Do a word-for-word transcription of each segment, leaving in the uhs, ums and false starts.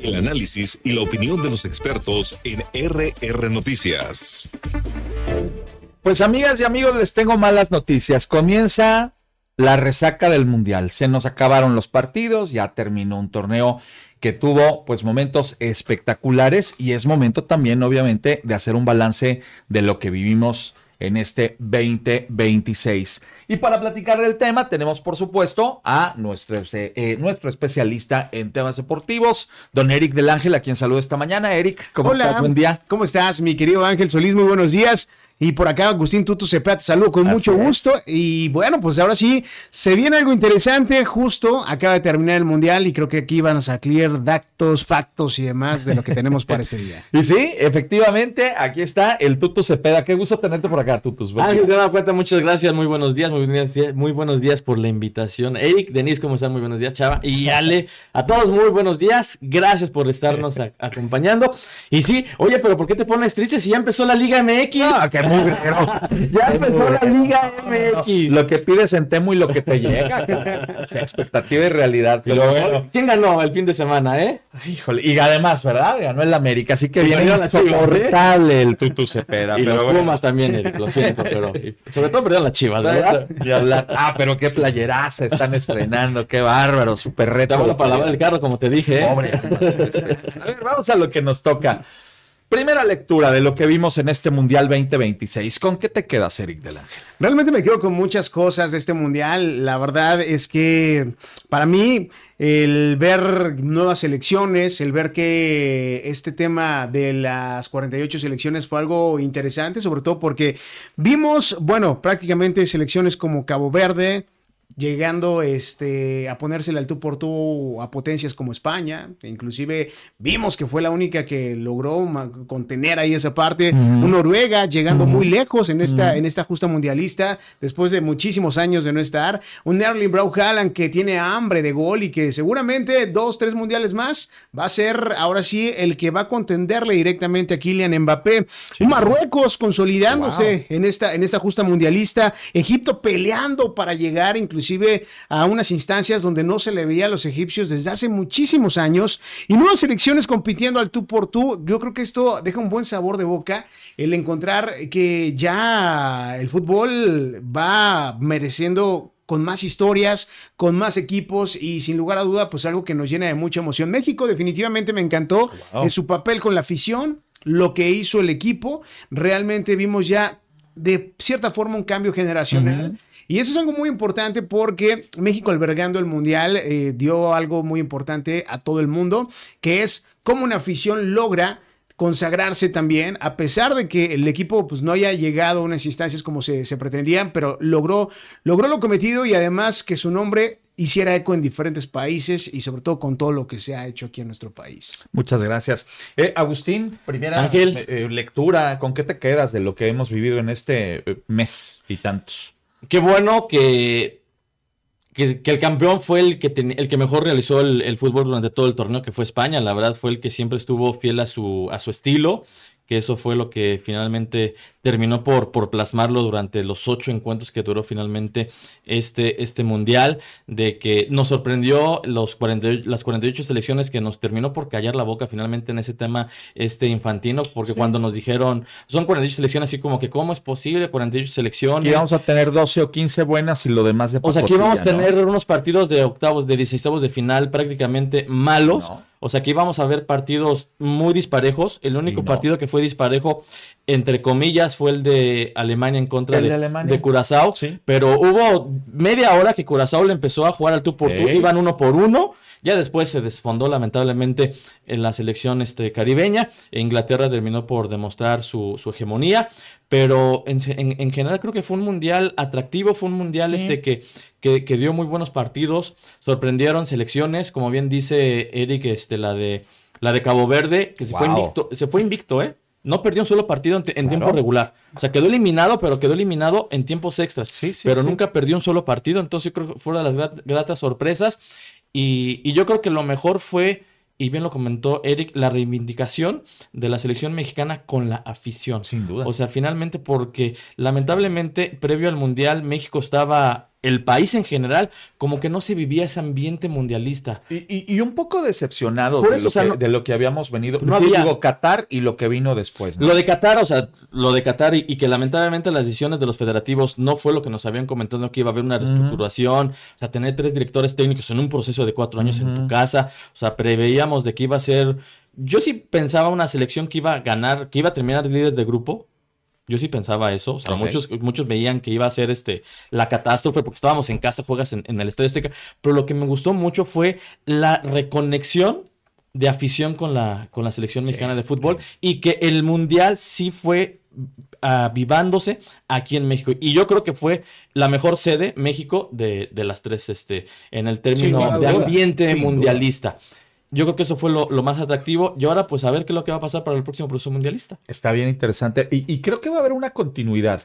El análisis y la opinión de los expertos en R R Noticias. Pues amigas y amigos, les tengo malas noticias. Comienza la resaca del Mundial. Se nos acabaron los partidos, ya terminó un torneo que tuvo pues momentos espectaculares y es momento también obviamente de hacer un balance de lo que vivimos en este veinte veintiséis. Y para platicar del tema tenemos por supuesto a nuestro, eh, nuestro especialista en temas deportivos, don Eric del Ángel, a quien saludo esta mañana. Eric, ¿cómo Hola, estás? Buen día. ¿Cómo estás, mi querido Ángel Solís? Muy buenos días. Y por acá, Agustín Tutu Cepeda, te saludo con Así mucho es. gusto. Y bueno, pues ahora sí, se viene algo interesante. Justo acaba de terminar el Mundial y creo que aquí van a salir datos, factos y demás de lo que tenemos para este día. Y sí, efectivamente, aquí está el Tutu Cepeda. Qué gusto tenerte por acá, Tutus. Buen Ángel, día. te das cuenta, muchas gracias, muy buenos días, muy buenos días, muy buenos días por la invitación. Eric, Denise, ¿cómo están? Muy buenos días, Chava. Y Ale, a todos muy buenos días, gracias por estarnos a- acompañando. Y sí, oye, pero ¿por qué te pones triste si ya empezó la Liga M X? Ah, qué muy bueno. Ya empezó la Liga M X. Lo que pides en Temu y lo que te llega. O sea, expectativa y realidad. Y Pero luego, bueno, ¿quién ganó el fin de semana, eh? híjole, y además, ¿verdad? Ganó el América, así que Y viene perdieron las Chivas, insoportable el Tutu Cepeda. Y pero los bueno. Pumas también, Eric, lo siento, pero y sobre todo perdieron las Chivas, ¿verdad? Y hablar. Ah, pero qué playeraza están estrenando, qué bárbaro, súper reto. Estaba la palabra del carro, como te dije, ¿eh? Pobre. A ver, vamos a lo que nos toca. Primera lectura de lo que vimos en este Mundial veinte veintiséis. ¿Con qué te quedas, Eric del Ángel? Realmente me quedo con muchas cosas de este Mundial. La verdad es que para mí el ver nuevas selecciones, el ver que este tema de las cuarenta y ocho selecciones fue algo interesante, sobre todo porque vimos, bueno, prácticamente selecciones como Cabo Verde llegando este, a ponérsela al tú por tú a potencias como España. Inclusive vimos que fue la única que logró ma- contener ahí esa parte. Ujú. Un Noruega llegando Ujú. muy lejos en esta, Ujú. en esta justa mundialista después de muchísimos años de no estar. Un Erling Braut Haaland que tiene hambre de gol y que seguramente dos, tres mundiales más va a ser ahora sí el que va a contenderle directamente a Kylian Mbappé. Un Marruecos consolidándose Wow. en esta, en esta justa mundialista. Egipto peleando para llegar inclusive a unas instancias donde no se le veía a los egipcios desde hace muchísimos años. Y nuevas selecciones compitiendo al tú por tú. Yo creo que esto deja un buen sabor de boca. El encontrar que ya el fútbol va mereciendo con más historias, con más equipos y sin lugar a duda, pues algo que nos llena de mucha emoción. México definitivamente me encantó Wow. en su papel con la afición, lo que hizo el equipo. Realmente vimos ya de cierta forma un cambio generacional. Ujú. Y eso es algo muy importante porque México albergando el Mundial eh, dio algo muy importante a todo el mundo, que es cómo una afición logra consagrarse también, a pesar de que el equipo pues, no haya llegado a unas instancias como se, se pretendían, pero logró, logró lo cometido y además que su nombre hiciera eco en diferentes países y sobre todo con todo lo que se ha hecho aquí en nuestro país. Muchas gracias. Eh, Agustín, primera Ángel. eh, eh, lectura, ¿con qué te quedas de lo que hemos vivido en este eh, mes y tantos? Qué bueno que, que, que el campeón fue el que, ten- el que mejor realizó el, el fútbol durante todo el torneo, que fue España. La verdad fue el que siempre estuvo fiel a su, a su estilo, que eso fue lo que finalmente terminó por, por plasmarlo durante los ocho encuentros que duró finalmente este, este mundial, de que nos sorprendió los cuarenta y ocho, las cuarenta y ocho selecciones, que nos terminó por callar la boca finalmente en ese tema este infantino, porque Sí. cuando nos dijeron, son cuarenta y ocho selecciones, así como que ¿cómo es posible cuarenta y ocho selecciones? Aquí vamos a tener doce o quince buenas y lo demás de O sea, aquí vamos a pacotilla, ¿no? tener unos partidos de octavos, de dieciseisavos de final prácticamente malos. No. O sea, aquí vamos a ver partidos muy disparejos. El único no. partido que fue disparejo, entre comillas, fue el de Alemania en contra El de, de Alemania. de Curazao. Sí. Pero hubo media hora que Curazao le empezó a jugar al tú por tú. Ey. Iban uno por uno. Ya después se desfondó lamentablemente en la selección este, caribeña. E Inglaterra terminó por demostrar su, su hegemonía. Pero en, en, en general creo que fue un mundial atractivo. Fue un mundial Sí. este que, que, que dio muy buenos partidos. Sorprendieron selecciones. Como bien dice Eric, este, la de, la de Cabo Verde, que se, fue Wow. invicto, se fue invicto, ¿eh? No perdió un solo partido en, te- en Claro. tiempo regular. O sea, quedó eliminado, pero quedó eliminado en tiempos extras. Sí, sí, pero sí. nunca perdió un solo partido. Entonces yo creo que fue una de las grat- gratas sorpresas. Y, y yo creo que lo mejor fue, y bien lo comentó Eric, la reivindicación de la selección mexicana con la afición. Sin duda. O sea, finalmente porque lamentablemente previo al Mundial México estaba el país en general, como que no se vivía ese ambiente mundialista. Y, y, y un poco decepcionado Por de, eso, lo o sea, que, no- de lo que habíamos venido. no Yo había- digo Qatar y lo que vino después, ¿no? Lo de Qatar, o sea, lo de Qatar y, y que lamentablemente las decisiones de los federativos no fue lo que nos habían comentado, que iba a haber una reestructuración, o sea, tener tres directores técnicos en un proceso de cuatro años en tu casa, o sea, preveíamos de que iba a ser, yo sí pensaba una selección que iba a ganar, que iba a terminar líder de grupo. Yo sí pensaba eso, o sea, Ok. muchos, muchos veían que iba a ser este, la catástrofe porque estábamos en casa, juegas en, en el Estadio Azteca, pero lo que me gustó mucho fue la reconexión de afición con la, con la selección mexicana de fútbol y que el Mundial sí fue avivándose aquí en México. Y yo creo que fue la mejor sede, México, de, de las tres, este, en el término lugar a de duda. ambiente Sin mundialista. Yo creo que eso fue lo, lo más atractivo. Y ahora, pues, a ver qué es lo que va a pasar para el próximo proceso mundialista. Está bien interesante. Y, y creo que va a haber una continuidad.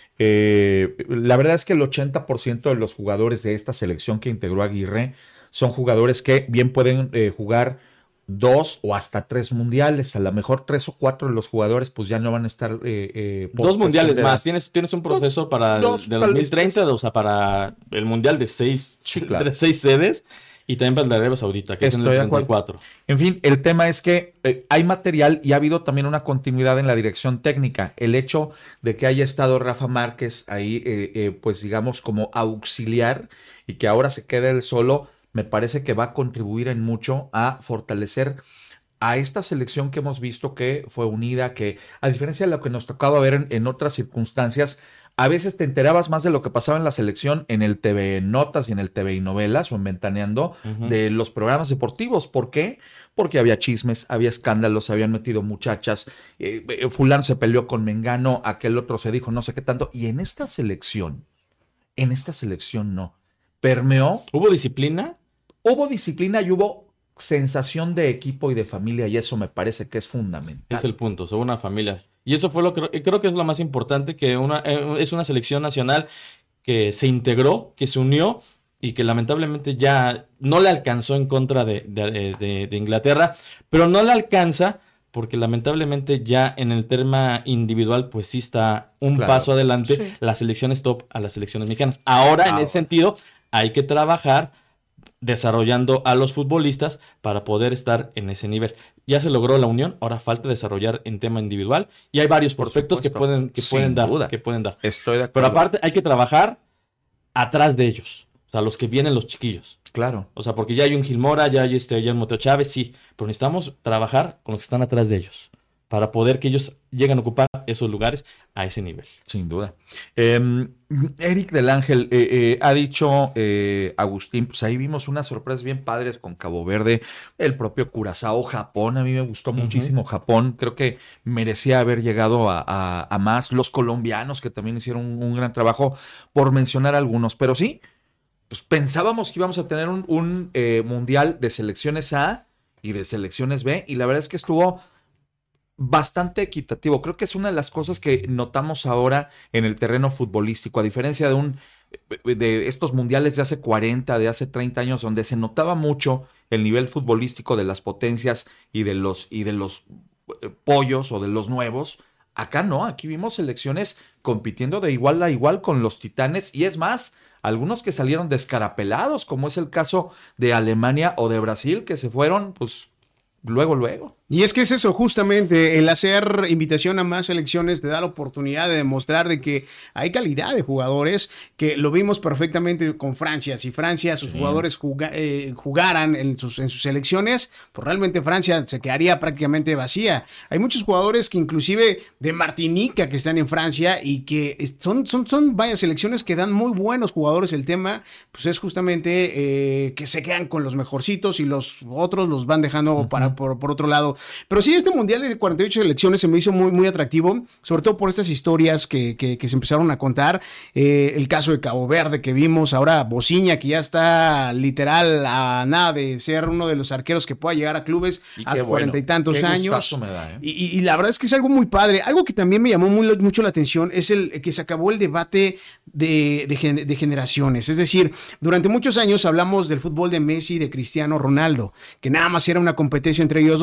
Eh, la verdad es que el ochenta por ciento de los jugadores de esta selección que integró Aguirre son jugadores que bien pueden eh, jugar dos o hasta tres mundiales. A lo mejor tres o cuatro de los jugadores pues ya no van a estar... eh, eh, por Dos mundiales cuestión de más. edad. Tienes, tienes un proceso para el dos, del tal dos vez mil treinta, o sea, para el mundial de seis, Sí, claro. de seis sedes. Y también para el de Arabia Saudita, que es en Estoy el de acuerdo. treinta y cuatro. En fin, el tema es que eh, hay material y ha habido también una continuidad en la dirección técnica. El hecho de que haya estado Rafa Márquez ahí, eh, eh, pues digamos como auxiliar y que ahora se quede él solo, me parece que va a contribuir en mucho a fortalecer a esta selección que hemos visto que fue unida, que a diferencia de lo que nos tocaba ver en, en otras circunstancias, a veces te enterabas más de lo que pasaba en la selección en el T V Notas y en el T V y Novelas o en Ventaneando Ujú. de los programas deportivos. ¿Por qué? Porque había chismes, había escándalos, se habían metido muchachas, eh, eh, fulano se peleó con Mengano, aquel otro se dijo no sé qué tanto. Y en esta selección, en esta selección no. Permeó, ¿Hubo disciplina? hubo disciplina y hubo sensación de equipo y de familia y eso me parece que es fundamental. Es el punto, son una familia. Y eso fue lo que creo que es lo más importante, que una, eh, es una selección nacional que se integró, que se unió y que lamentablemente ya no le alcanzó en contra de, de, de, de Inglaterra, pero no le alcanza porque lamentablemente ya en el tema individual pues sí está un Claro. paso adelante Sí. las selecciones top a las selecciones mexicanas. Ahora, en Ahora. ese sentido, hay que trabajar desarrollando a los futbolistas para poder estar en ese nivel. Ya se logró la unión, ahora falta desarrollar en tema individual y hay varios Por prospectos que supuesto. pueden, que Sin pueden dar, duda. que pueden dar. Estoy de Pero acuerdo. aparte hay que trabajar atrás de ellos, o sea, los que vienen los chiquillos. Claro. O sea, porque ya hay un Gilmora, ya hay este, ya hay un Mateo Chávez, sí, pero necesitamos trabajar con los que están atrás de ellos para poder que ellos lleguen a ocupar esos lugares a ese nivel. Sin duda. Eh, Eric del Ángel eh, eh, ha dicho, eh, Agustín, pues ahí vimos unas sorpresas bien padres con Cabo Verde, el propio Curazao, Japón, a mí me gustó Ujú. muchísimo Japón, creo que merecía haber llegado a, a- a más, los colombianos que también hicieron un, un gran trabajo, por mencionar algunos, pero sí, pues pensábamos que íbamos a tener un, un, eh, mundial de selecciones A y de selecciones B, y la verdad es que estuvo bastante equitativo. Creo que es una de las cosas que notamos ahora en el terreno futbolístico, a diferencia de un de estos mundiales de hace cuarenta, de hace treinta años, donde se notaba mucho el nivel futbolístico de las potencias y de los y de los eh, pollos o de los nuevos. Acá no, aquí vimos selecciones compitiendo de igual a igual con los titanes y es más, algunos que salieron descarapelados, como es el caso de Alemania o de Brasil, que se fueron pues luego, luego. Y es que es eso, justamente, el hacer invitación a más selecciones te da la oportunidad de demostrar de que hay calidad de jugadores, que lo vimos perfectamente con Francia. Si Francia, sus Sí. jugadores juga- eh, jugaran en sus, en sus selecciones, pues realmente Francia se quedaría prácticamente vacía. Hay muchos jugadores que inclusive de Martinica que están en Francia y que es- son, son, son varias selecciones que dan muy buenos jugadores. El tema, pues es justamente eh, que se quedan con los mejorcitos y los otros los van dejando para, por, por otro lado. Pero sí, este mundial de cuarenta y ocho selecciones se me hizo muy, muy atractivo, sobre todo por estas historias que, que, que se empezaron a contar. Eh, el caso de Cabo Verde que vimos, ahora Bociña, que ya está literal a nada de ser uno de los arqueros que pueda llegar a clubes Y a qué cuarenta bueno, y tantos qué años. gustazo me da, ¿eh? Y, y- y la verdad es que es algo muy padre. Algo que también me llamó muy, mucho la atención es el que se acabó el debate de, de gen- de generaciones. Es decir, durante muchos años hablamos del fútbol de Messi y de Cristiano Ronaldo, que nada más era una competencia entre ellos dos. Ahora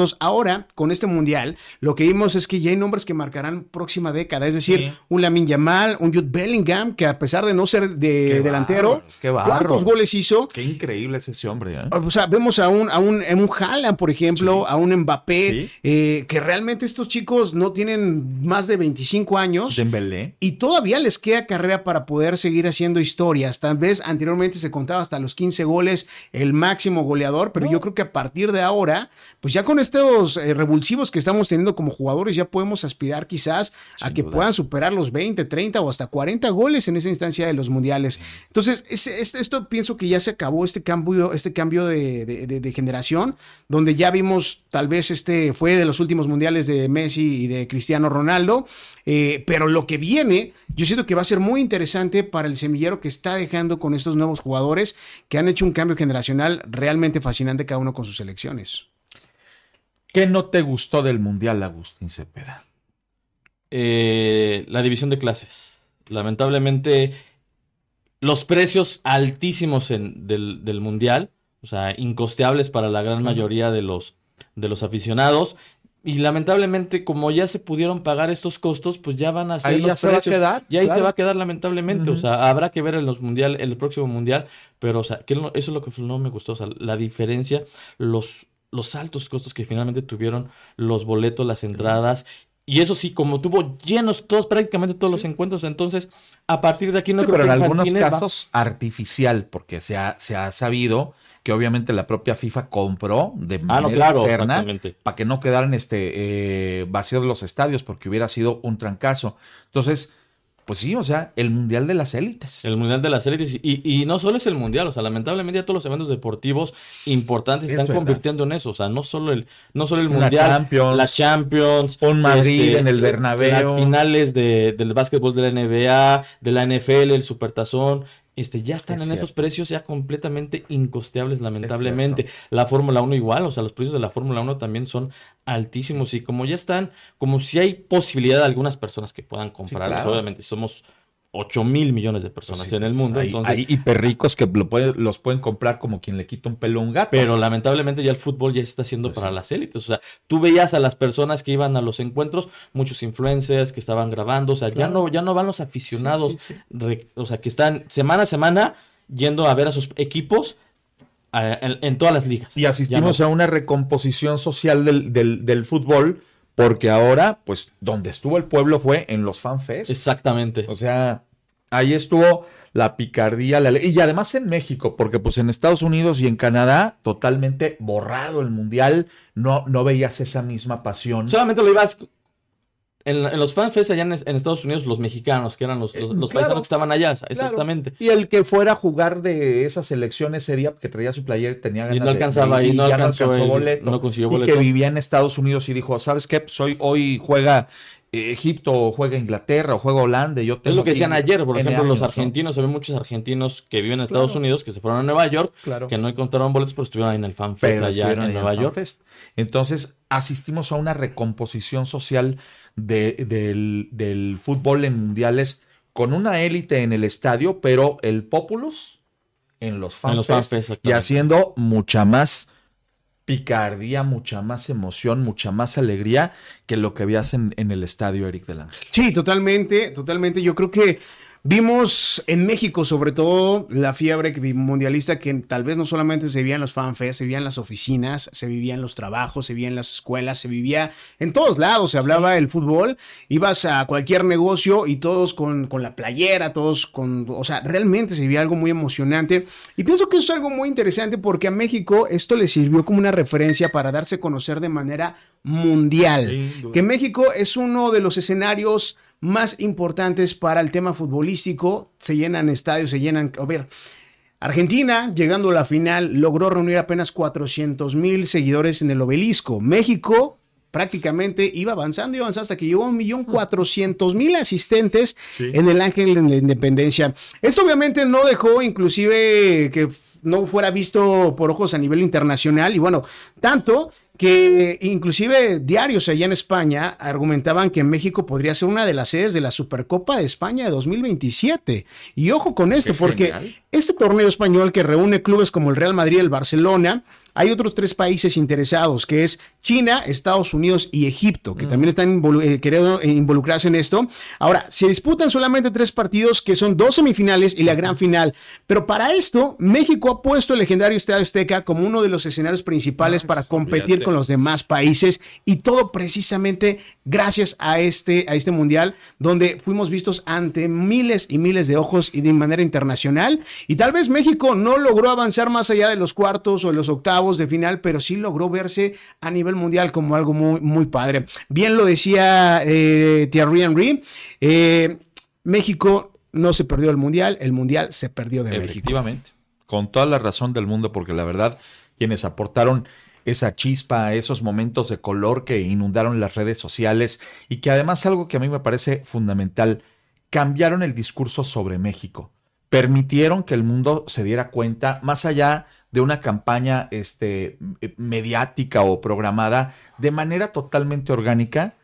ahora, con este mundial, lo que vimos es que ya hay nombres que marcarán próxima década. Es decir, sí. un Lamine Yamal, un Jude Bellingham, que a pesar de no ser de qué delantero, barro, qué barro. ¿cuántos goles hizo? Qué increíble es ese hombre. ¿eh? O sea, vemos a un, a un, a un Haaland, por ejemplo, sí. a un Mbappé, sí. eh, que realmente estos chicos no tienen más de veinticinco años. Dembélé. Y todavía les queda carrera para poder seguir haciendo historias. Tal vez anteriormente se contaba hasta los quince goles el máximo goleador, pero no. yo creo que a partir de ahora, pues ya con estos eh, revulsivos que estamos teniendo como jugadores, ya podemos aspirar quizás Sin a que duda. puedan superar los veinte, treinta o hasta cuarenta goles en esa instancia de los mundiales. Entonces, es, es, esto pienso que ya se acabó este cambio, este cambio de, de, de, de generación, donde ya vimos, tal vez este fue de los últimos mundiales de Messi y de Cristiano Ronaldo, eh, pero lo que viene, yo siento que va a ser muy interesante para el semillero que está dejando con estos nuevos jugadores que han hecho un cambio generacional realmente fascinante cada uno con sus selecciones. ¿Qué no te gustó del mundial, Agustín Cepeda? Eh, la división de clases. Lamentablemente, los precios altísimos en, del, del mundial, o sea, incosteables para la gran mayoría de los, de los aficionados. Y lamentablemente, como ya se pudieron pagar estos costos, pues ya van a ser ahí los ya se precios. va a quedar. Y ahí claro. se va a quedar lamentablemente. Uh-huh. O sea, habrá que ver en los mundial, en el próximo mundial, pero o sea, que eso es lo que no me gustó. O sea, la diferencia, los, los altos costos que finalmente tuvieron los boletos, las entradas. Y eso sí, como tuvo llenos todos, prácticamente todos sí. los encuentros, entonces a partir de aquí no sí, creo pero que en algunos Infantines casos va... artificial, porque se ha, se ha sabido que obviamente la propia FIFA compró de ah, manera no, claro, externa para que no quedaran este, eh, vacíos los estadios, porque hubiera sido un trancazo. Entonces, pues sí, o sea, el Mundial de las Élites. El Mundial de las Élites. Y, y no solo es el Mundial, o sea, lamentablemente ya todos los eventos deportivos importantes se están verdad. convirtiendo en eso. O sea, no solo el, no solo el Mundial, la Champions, la Champions, un Madrid este, en el Bernabéu, las finales de, del básquetbol de la N B A, de la N F L, el Supertazón. Este, ya están es en cierto. esos precios ya completamente incosteables, lamentablemente. La Fórmula uno igual, o sea, los precios de la Fórmula uno también son altísimos y como ya están, como si hay posibilidad de algunas personas que puedan comprarlos, sí, claro. obviamente somos ocho mil millones de personas pues sí, en el mundo. Hay, entonces, hay hiperricos que lo puede, los pueden comprar como quien le quita un pelo a un gato. Pero lamentablemente ya el fútbol ya se está haciendo pues para sí. las élites. O sea, tú veías a las personas que iban a los encuentros, muchos influencers que estaban grabando, o sea, claro. ya no ya no van los aficionados, sí, sí, sí. Re, o sea, que están semana a semana yendo a ver a sus equipos a, en, en todas las ligas. Y asistimos no. a una recomposición social del, del, del fútbol. Porque ahora, pues, donde estuvo el pueblo fue en los fanfests. Exactamente. O sea, ahí estuvo la picardía, la ley. Y además en México, porque pues en Estados Unidos y en Canadá, totalmente borrado el mundial, no, no veías esa misma pasión. Solamente lo ibas... En, en los fanfests allá en, en Estados Unidos, los mexicanos, que eran los, los, los claro, paisanos que estaban allá, exactamente. Claro. Y el que fuera a jugar de esa selección ese día, que traía su playera, tenía ganas y no alcanzaba, de, de y no ya alcanzó, no alcanzó el, boleto. No consiguió y boleto. que vivía en Estados Unidos y dijo, ¿sabes qué? Pues hoy, hoy juega Egipto, o juega Inglaterra, o juega Holanda. Y yo tengo es lo que decían ayer, por ejemplo, años, los argentinos, se ven muchos argentinos que viven en Estados claro. Unidos, que se fueron a Nueva York, claro. que no encontraron boletos, pero estuvieron ahí en el fanfest pero allá en Nueva York. Fanfest. Entonces, asistimos a una recomposición social de, del, del fútbol en mundiales con una élite en el estadio, pero el populus en los fanfests y haciendo mucha más picardía, mucha más emoción, mucha más alegría que lo que veías en, en el estadio Eric del Ángel. Sí, totalmente, totalmente. Yo creo que vimos en México, sobre todo, la fiebre mundialista que tal vez no solamente se vivía en los fanfests, se vivía en las oficinas, se vivía en los trabajos, se vivía en las escuelas, se vivía en todos lados, se hablaba del fútbol, ibas a cualquier negocio y todos con, con la playera, todos con, o sea, realmente se vivía algo muy emocionante y pienso que eso es algo muy interesante porque a México esto le sirvió como una referencia para darse a conocer de manera mundial, sí, que México es uno de los escenarios más importantes para el tema futbolístico, se llenan estadios, se llenan, a ver, Argentina, llegando a la final, logró reunir apenas cuatrocientos mil seguidores en el Obelisco. México prácticamente iba avanzando y avanzando hasta que llegó a un millón cuatrocientos mil asistentes sí. en el Ángel de la Independencia. Esto obviamente no dejó inclusive que no fuera visto por ojos a nivel internacional y bueno, tanto porque inclusive diarios allá en España argumentaban que México podría ser una de las sedes de la Supercopa de España de dos mil veintisiete. Y ojo con esto, Qué porque genial. este torneo español que reúne clubes como el Real Madrid y el Barcelona, hay otros tres países interesados, que es China, Estados Unidos y Egipto, que mm. también están involu- eh, queriendo involucrarse en esto. Ahora, se disputan solamente tres partidos, que son dos semifinales y la gran final. Pero para esto, México ha puesto el legendario Estadio Azteca como uno de los escenarios principales no, para competir olvídate. con los demás países, y todo precisamente gracias a este, a este mundial, donde fuimos vistos ante miles y miles de ojos y de manera internacional. Y tal vez México no logró avanzar más allá de los cuartos o de los octavos de final, pero sí logró verse a nivel mundial como algo muy, muy padre. Bien lo decía eh, Thierry Henry, eh, México no se perdió el mundial, el mundial se perdió de México. Efectivamente, con toda la razón del mundo, porque la verdad, quienes aportaron esa chispa, esos momentos de color que inundaron las redes sociales, y que además, algo que a mí me parece fundamental, cambiaron el discurso sobre México. Permitieron que el mundo se diera cuenta, más allá de una campaña este, mediática o programada, de manera totalmente orgánica,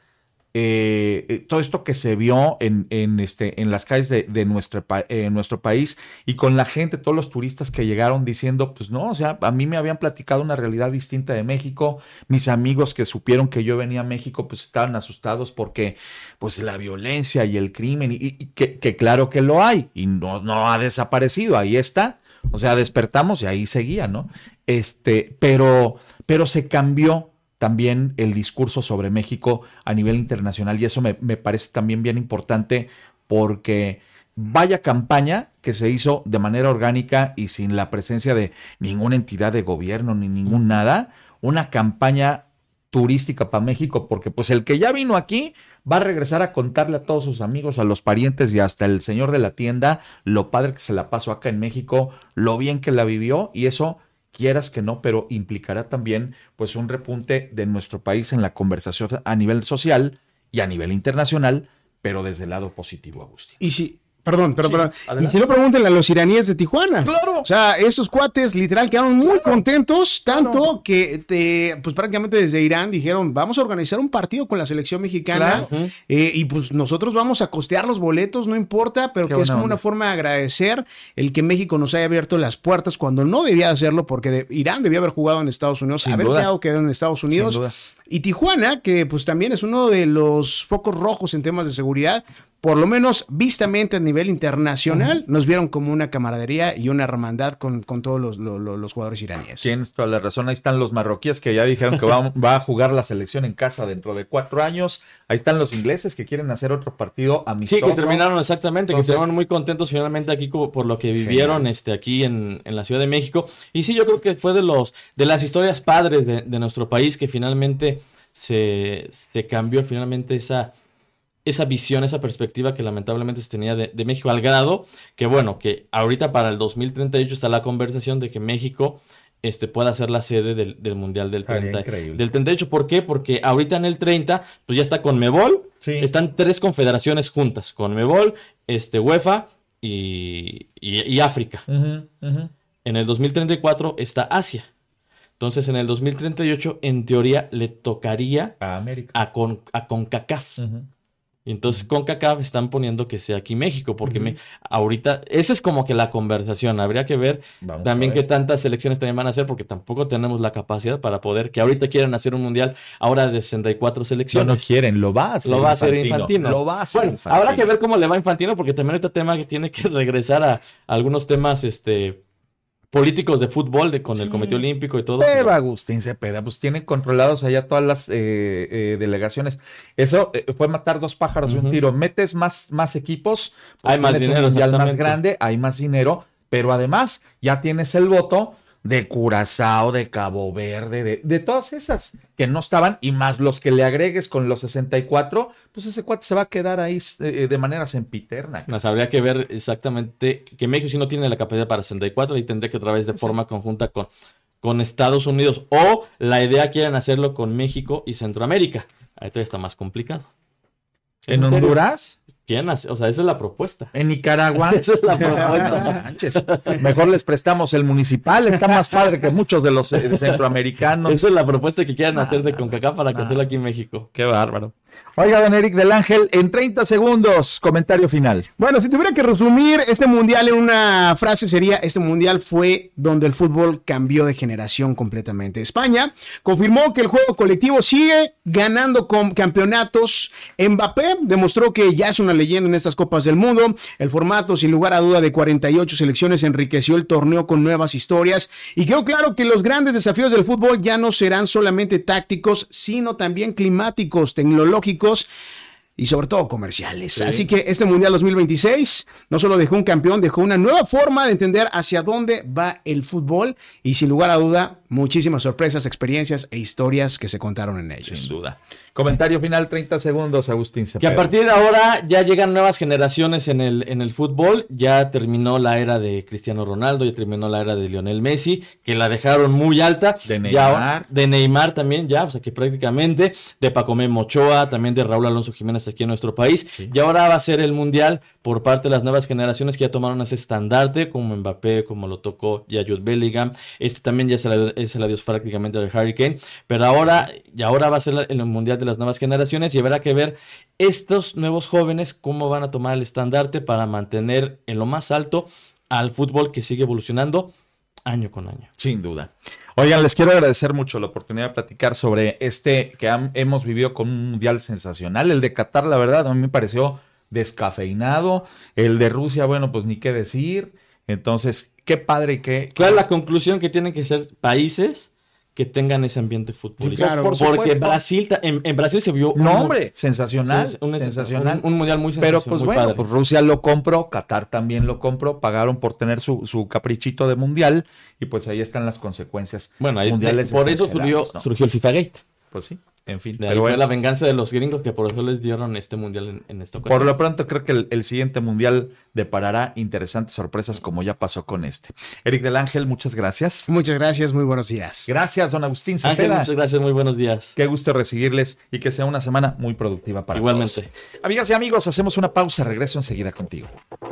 eh, todo esto que se vio en, en, este, en las calles de, de nuestro, eh, nuestro país, y con la gente, todos los turistas que llegaron diciendo, pues no, o sea, a mí me habían platicado una realidad distinta de México, mis amigos que supieron que yo venía a México, pues estaban asustados porque pues la violencia y el crimen, y, y que, que claro que lo hay, y no, no ha desaparecido, ahí está. O sea, despertamos y ahí seguía, ¿no? Este, pero, pero se cambió también el discurso sobre México a nivel internacional, y eso me, me parece también bien importante, porque vaya campaña que se hizo de manera orgánica y sin la presencia de ninguna entidad de gobierno ni ningún nada, una campaña turística para México, porque pues el que ya vino aquí va a regresar a contarle a todos sus amigos, a los parientes y hasta el señor de la tienda lo padre que se la pasó acá en México, lo bien que la vivió, y eso, quieras que no, pero implicará también pues un repunte de nuestro país en la conversación a nivel social y a nivel internacional, pero desde el lado positivo, Agustín. Y si... Perdón, pero, sí, pero y si no, pregúntenle a los iraníes de Tijuana. Claro. O sea, esos cuates literal quedaron muy claro. contentos, tanto claro. que te, pues prácticamente desde Irán dijeron, vamos a organizar un partido con la selección mexicana, claro. eh, y pues nosotros vamos a costear los boletos, no importa, pero Qué que es como onda. una forma de agradecer el que México nos haya abierto las puertas cuando no debía hacerlo, porque de, Irán debía haber jugado en Estados Unidos, Sin haber duda. quedado quedado en Estados Unidos. Y Tijuana, que pues también es uno de los focos rojos en temas de seguridad, por lo menos vistamente a nivel internacional, uh-huh. nos vieron como una camaradería y una hermandad con, con todos los, los, los jugadores iraníes. Tienes toda la razón. Ahí están los marroquíes que ya dijeron que va, va a jugar la selección en casa dentro de cuatro años. Ahí están los ingleses que quieren hacer otro partido amistoso. Sí, que terminaron exactamente, Entonces, que se van muy contentos finalmente aquí por lo que vivieron este, aquí en, en la Ciudad de México. Y sí, yo creo que fue de los de las historias padres de, de nuestro país que finalmente se, se cambió finalmente esa... esa visión, esa perspectiva que lamentablemente se tenía de, de México, al grado que, bueno, que ahorita para el dos mil treinta y ocho está la conversación de que México este, pueda ser la sede del, del Mundial del, treinta, del treinta y ocho. ¿Por qué? Porque ahorita en el treinta, pues ya está Conmebol, sí. están tres confederaciones juntas, Conmebol, este, UEFA y, y, y África. Uh-huh, uh-huh. En el dos mil treinta y cuatro está Asia. Entonces, en el dos mil treinta y ocho, en teoría, le tocaría a América, a, Con, a CONCACAF. Uh-huh. Entonces, CONCACAF están poniendo que sea aquí México, porque uh-huh. me, ahorita, esa es como que la conversación. Habría que ver Vamos también ver. qué tantas selecciones también van a hacer, porque tampoco tenemos la capacidad para poder, que ahorita quieran hacer un mundial ahora de sesenta y cuatro selecciones. No, no quieren, lo va a hacer Lo va a hacer Infantino. Infantino. Lo va a hacer bueno, Infantino. Habrá que ver cómo le va a Infantino, porque también este tema que tiene que regresar a, a algunos temas, este... políticos de fútbol, de con sí. el Comité Olímpico y todo. Pero Agustín Cepeda, pues tienen controlados allá todas las eh, eh, delegaciones. Eso eh, fue matar dos pájaros de uh-huh. un tiro. Metes más, más equipos, pues hay más dinero, un mundial más grande, hay más dinero, pero además ya tienes el voto de Curazao, de Cabo Verde, de, de todas esas que no estaban, y más los que le agregues con los sesenta y cuatro, pues ese cuate se va a quedar ahí eh, de manera sempiterna. Más habría que ver exactamente que México sí no tiene la capacidad para sesenta y cuatro y tendría que otra vez de sí. forma conjunta con, con Estados Unidos, o la idea quieren hacerlo con México y Centroamérica. Ahí todavía está más complicado. ¿En, ¿En Honduras? quieren hacer, o sea, esa es la propuesta. En Nicaragua. Esa es la propuesta. No manches. Mejor les prestamos el municipal, está más padre que muchos de los eh, centroamericanos. Esa es la propuesta que quieren hacer de CONCACAF para que hacerlo aquí en México. Qué bárbaro. Oiga, don Eric del Ángel, en treinta segundos, comentario final. Bueno, si tuviera que resumir este mundial en una frase sería, este mundial fue donde el fútbol cambió de generación completamente. España confirmó que el juego colectivo sigue ganando con campeonatos. Mbappé demostró que ya es una leyenda en estas Copas del Mundo. El formato, sin lugar a duda, de cuarenta y ocho selecciones enriqueció el torneo con nuevas historias. Y quedó claro que los grandes desafíos del fútbol ya no serán solamente tácticos, sino también climáticos, tecnológicos y sobre todo comerciales. Sí. Así que este Mundial dos mil veintiséis no solo dejó un campeón, dejó una nueva forma de entender hacia dónde va el fútbol y sin lugar a duda muchísimas sorpresas, experiencias e historias que se contaron en ellos. Sin duda. Comentario final, treinta segundos, Agustín Cepeda. Que a partir de ahora ya llegan nuevas generaciones en el, en el fútbol. Ya terminó la era de Cristiano Ronaldo, ya terminó la era de Lionel Messi, que la dejaron muy alta. De Neymar. Ya, de Neymar también, ya, o sea que prácticamente, de Paco Memo Ochoa, también de Raúl Alonso Jiménez aquí en nuestro país. Sí. Y ahora va a ser el Mundial por parte de las nuevas generaciones que ya tomaron ese estandarte, como Mbappé, como lo tocó ya Jude Bellingham. Este también ya es el, es el adiós prácticamente del Harry Kane. Pero ahora, y ahora va a ser el Mundial de las nuevas generaciones y habrá que ver estos nuevos jóvenes cómo van a tomar el estandarte para mantener en lo más alto al fútbol que sigue evolucionando año con año. Sin duda. Oigan, les quiero agradecer mucho la oportunidad de platicar sobre este que han, hemos vivido con un mundial sensacional. El de Qatar, la verdad, a mí me pareció descafeinado. El de Rusia, bueno, pues ni qué decir. Entonces, qué padre que... ¿Cuál es la conclusión? Que tienen que ser países que tengan ese ambiente futbolístico. Claro, por porque supuesto. Brasil, en, en Brasil se vio... No, un, hombre, sensacional. Un, un, sensacional. Un, un mundial muy sensacional. Pero pues muy bueno, padre. pues Rusia lo compró, Qatar también lo compró, pagaron por tener su, su caprichito de mundial y pues ahí están las consecuencias. Bueno, ahí, mundiales por eso surgió, ¿no? surgió el FIFA Gate. Pues sí, en fin. De ahí pero fue bueno, la venganza de los gringos que por eso les dieron este mundial en, en esta ocasión. por lo pronto creo que el, el siguiente mundial deparará interesantes sorpresas como ya pasó con este. Eric del Ángel, muchas gracias. Muchas gracias, muy buenos días. Gracias, don Agustín Ángel, Cepeda. muchas gracias, muy buenos días. Qué gusto recibirles y que sea una semana muy productiva para Igualmente. todos. Amigas y amigos, hacemos una pausa, regreso enseguida contigo.